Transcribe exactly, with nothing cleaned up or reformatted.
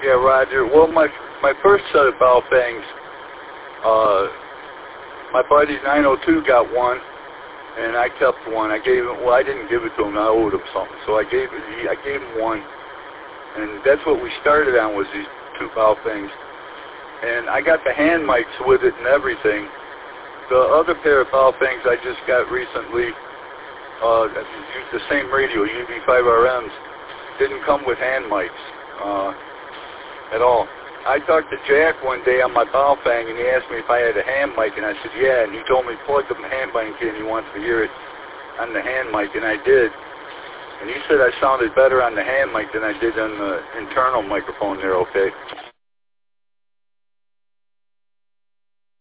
Yeah, Roger. Well, my my first set of Baofengs, uh, my buddy nine oh two got one, and I kept one. I gave him. Well, I didn't give it to him. I owed him something, so I gave it. I gave him one, and that's what we started on, was these two Baofengs. And I got the hand mics with it and everything. The other pair of Baofengs I just got recently, uh, used the same radio, U V five R Ms, didn't come with hand mics uh, at all. I talked to Jack one day on my Baofeng, and he asked me if I had a hand mic, and I said, yeah, and he told me plug the hand mic in, he wants to hear it on the hand mic, and I did. And he said I sounded better on the hand mic than I did on the internal microphone there, okay?